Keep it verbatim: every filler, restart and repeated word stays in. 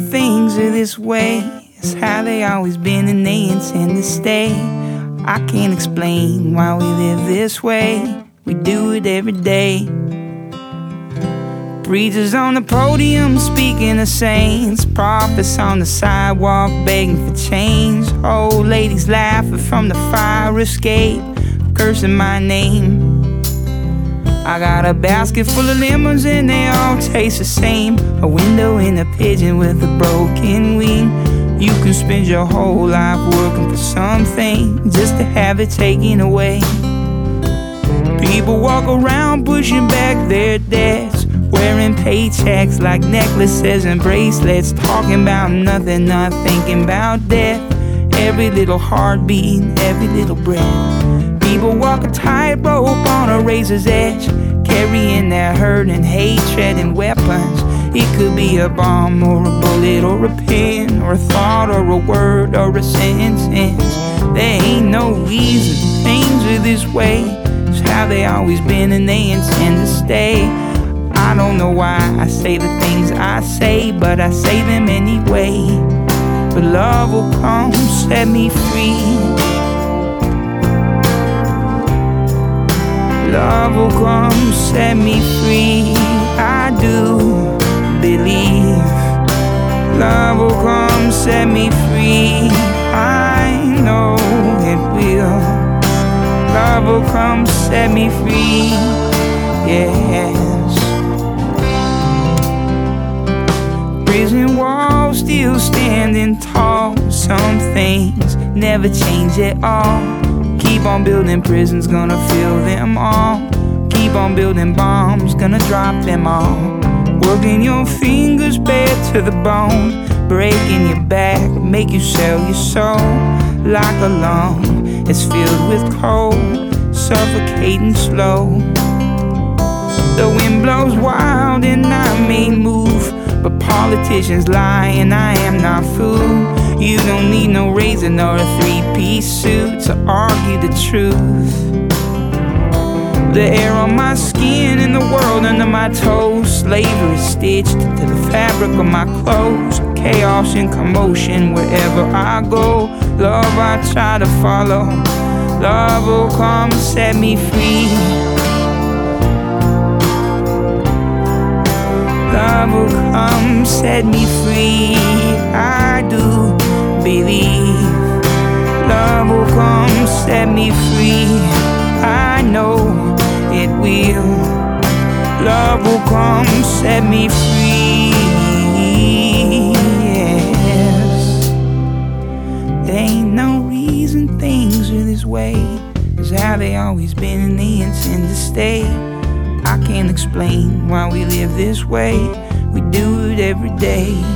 things are this way. It's how they always been and they intend to stay. I can't explain why we live this way. We do it every day. Preachers on the podium speaking of saints, prophets on the sidewalk begging for change, old ladies laughing from the fire escape, cursing my name. I got a basket full of lemons and they all taste the same. A window and a pigeon with a broken wing. You can spend your whole life working for something just to have it taken away. People walk around pushing back their debts, wearing paychecks like necklaces and bracelets, talking about nothing, not thinking about death. Every little heartbeat, every little breath. People walk a tightrope on a razor's edge, carrying their hurt and hatred and weapons. It could be a bomb or a bullet or a pen or a thought or a word or a sentence. There ain't no reason things are this way. It's how they always been and they intend to stay. I don't know why I say the things I say, but I say them anyway. But love will come, set me free. Love will come, set me free. I do believe. Love will come, set me free. I know it will. Love will come, set me free. Yes. Prison walls still standing tall. Some things never change at all. Keep on building prisons, gonna fill them all. Keep on building bombs, gonna drop them all. Working your fingers bare to the bone, breaking your back, make you sell your soul. Like a lung, it's filled with cold, suffocating slow. The wind blows wild and I may move, but politicians lie and I am not fooled. You don't need no razor nor a three-piece suit to argue the truth. The air on my skin and the world under my toes, slavery stitched to the fabric of my clothes. Chaos and commotion wherever I go. Love I try to follow. Love will come, set me free. Love will come, set me free. I do believe. Love will come, set me free. I know it will. Love will come, set me free. Yes. There ain't no reason things are this way. It's how they always been and they intend to stay. I can't explain why we live this way. We do it every day.